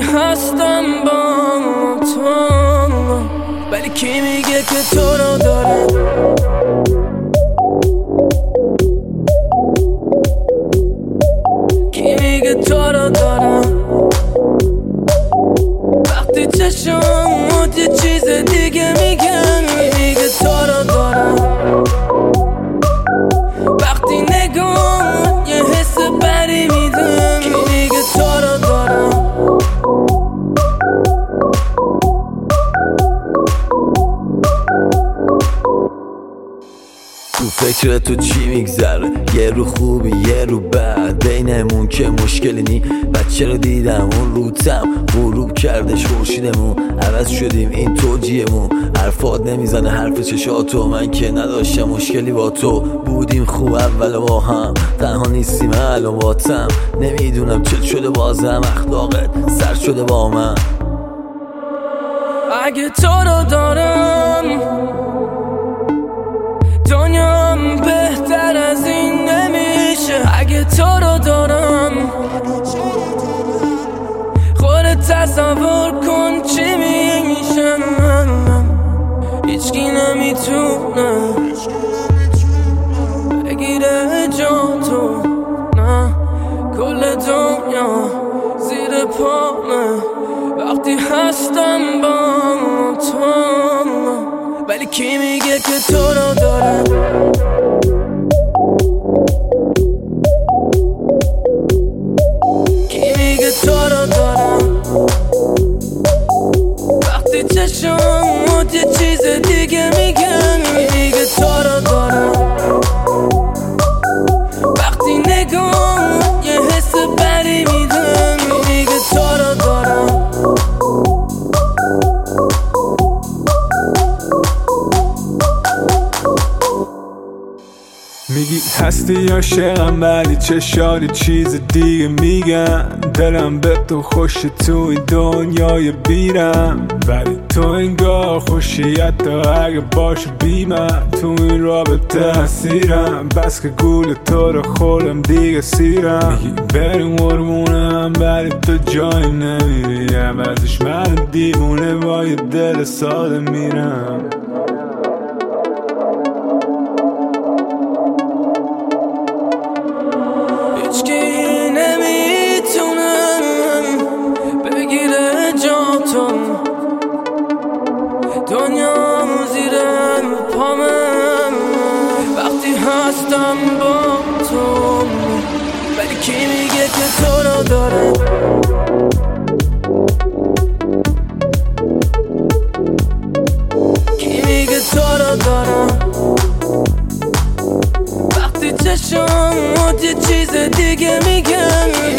هستم با تو، ولی کی میگه که تو رو داره؟ کی میگه تو رو دارم؟ وقتی چشمات یه چیز دیگه میگن، کی میگه تو رو دارم؟ وقتی نگاه یه حس بری میدن، کی میگه تو رو دارم؟ تو فکر تو چی میگذره؟ یه رو خوبی یه رو بد، بینمون که مشکلی نی. بچه رو دیدم اون روتم غروب کردش خورشیدمون، عوض شدیم این توجیهمون. حرفات نمیزنه حرف چشاتو، من که نداشتم مشکلی با تو. بودیم خوب اول با هم، تنها نیستیم الان باتم. نمیدونم چت شده بازم، اخلاقت سر شده با من. اگه تو رو دارم دنیام بهتر از این نمیشه. اگه تو رو دارم خودت تصور کن چی میشه. هیچکی نمیتونه بگیره جا تو، نه کل دنیا زیر پامه وقتی هستم با تو، ولی کی میگه که تو رو داره؟ کی میگه تو رو دارم؟ وقتی چشمات یه چیز دیگه میگن، کی میگه تو رو دارم؟ وقتی نگاه یه حس بری میدن، کی میگه تو رو دارم؟ میگی هستی عاشقم ولی چشاری چیز دیگه میگن. دلم به تو خوشه تو این دنیای بیرم، ولی تو انگار خوشی حتی اگه باشه بی من. تو این رابطه اسیرم، بس که گول تو رو خورم دیگه سیرم. میگی بریم قربونم ولی تو جایی نمیری، عوضش من دیوونه با یه دل ساده میرم. هیچکی نمیتونه بگیره جا تو، دنیا زیر پامه وقتی هستم با تو، ولی کی میگه که تو رو داره؟ کی میگه تو رو دارم؟ وقتی چشمات یه چیز دیگه میگن،